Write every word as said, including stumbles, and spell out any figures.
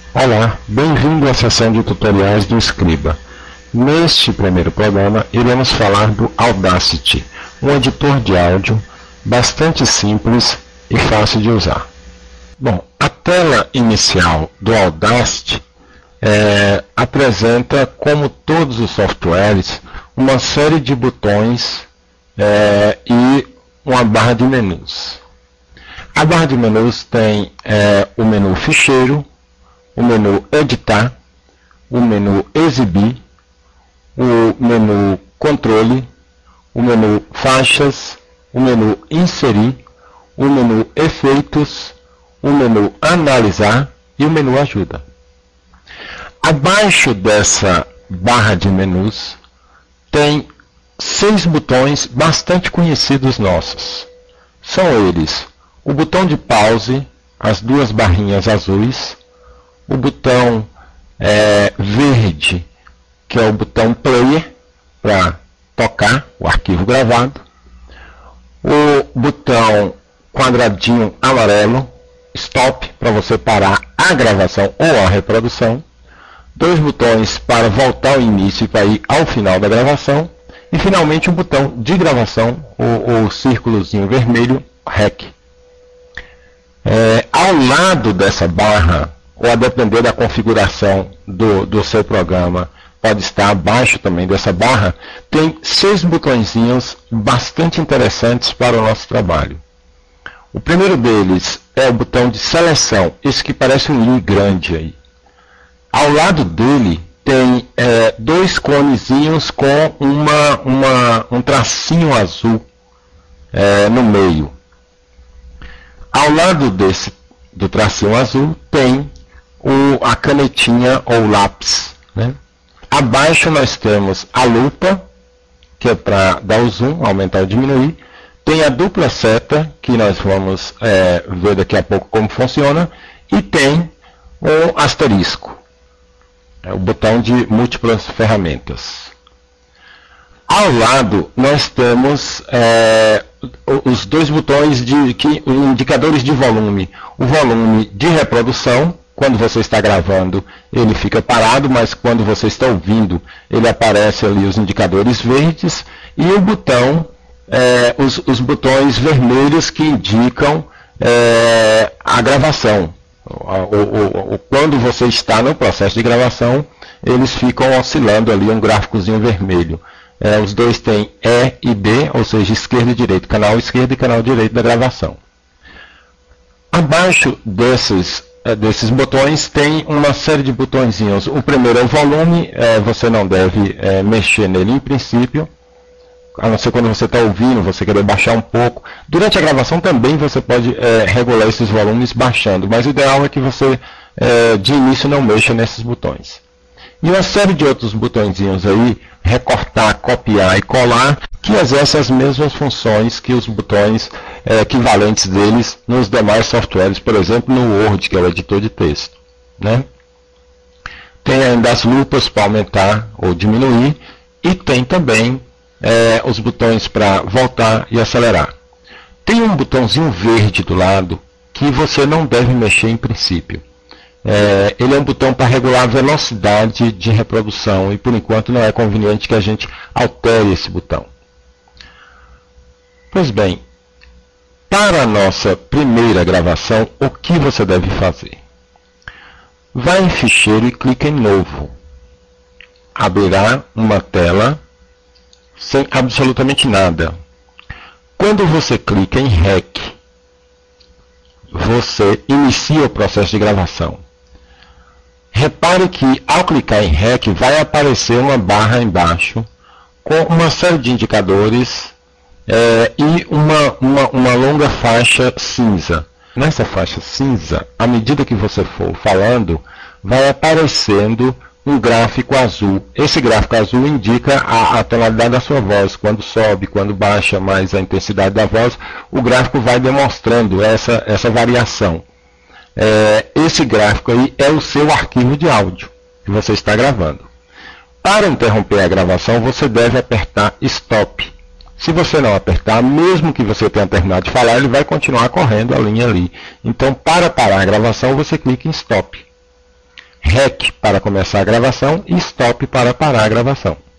Olá, bem-vindo à seção de tutoriais do Scriba. Neste primeiro programa, iremos falar do Audacity, um editor de áudio bastante simples e fácil de usar. Bom, a tela inicial do Audacity é, apresenta, como todos os softwares, uma série de botões é, e uma barra de menus. A barra de menus tem é, o menu Ficheiro, o menu Editar, o menu Exibir, o menu Controle, o menu Faixas, o menu Inserir, o menu Efeitos, o menu Analisar e o menu Ajuda. Abaixo dessa barra de menus tem seis botões bastante conhecidos nossos. São eles o botão de pause, as duas barrinhas azuis, o botão é, verde, que é o botão player, para tocar o arquivo gravado, o botão quadradinho amarelo, stop, para você parar a gravação ou a reprodução, dois botões para voltar ao início e para ir ao final da gravação, e finalmente o botão de gravação, o, o círculozinho vermelho, REC. É, ao lado dessa barra, ou a depender da configuração do, do seu programa, pode estar abaixo também dessa barra, tem seis botõezinhos bastante interessantes para o nosso trabalho. O primeiro deles é o botão de seleção, esse que parece um i grande aí. Ao lado dele tem é, dois conezinhos com uma, uma, um tracinho azul é, no meio. Ao lado desse, do tracinho azul tem o, a canetinha ou lápis, né? Abaixo nós temos a lupa, que é para dar o zoom, aumentar ou diminuir. Tem a dupla seta, que nós vamos é, ver daqui a pouco como funciona. E tem o asterisco, é o botão de múltiplas ferramentas. Ao lado nós temos é, os dois botões de que, indicadores de volume. O volume de reprodução, quando você está gravando, ele fica parado, mas quando você está ouvindo, ele aparece ali os indicadores verdes, e o botão, é, os, os botões vermelhos que indicam é, a gravação. O, o, o, quando você está no processo de gravação, eles ficam oscilando ali, um gráficozinho vermelho. É, os dois têm E e D, ou seja, esquerda e direita, canal esquerdo e canal direito da gravação. Abaixo desses desses botões tem uma série de botõezinhos. O primeiro é o volume, é, você não deve é, mexer nele em princípio, a não ser quando você está ouvindo, você querer baixar um pouco. Durante a gravação também você pode é, regular esses volumes baixando, mas o ideal é que você é, de início não mexa nesses botões. E uma série de outros botõezinhos aí, recortar, copiar e colar, que exercem as mesmas funções que os botões é, equivalentes deles nos demais softwares, por exemplo, no Word, que é o editor de texto, né? Tem ainda as lupas para aumentar ou diminuir, e tem também é, os botões para voltar e acelerar. Tem um botãozinho verde do lado que você não deve mexer em princípio. É, ele é um botão para regular a velocidade de reprodução, e por enquanto não é conveniente que a gente altere esse botão. Pois bem, para a nossa primeira gravação, o que você deve fazer? Vai em Ficheiro e clica em Novo. Abrirá uma tela sem absolutamente nada. Quando você clica em REC, você inicia o processo de gravação. Repare que ao clicar em REC vai aparecer uma barra embaixo com uma série de indicadores é, e uma, uma, uma longa faixa cinza. Nessa faixa cinza, à medida que você for falando, vai aparecendo um gráfico azul. Esse gráfico azul indica a, a tonalidade da sua voz. Quando sobe, quando baixa mais a intensidade da voz, o gráfico vai demonstrando essa, essa variação. É, esse gráfico aí é o seu arquivo de áudio que você está gravando. Para interromper a gravação, você deve apertar Stop. Se você não apertar, mesmo que você tenha terminado de falar, ele vai continuar correndo a linha ali. Então, para parar a gravação, você clica em Stop. REC para começar a gravação e STOP para parar a gravação.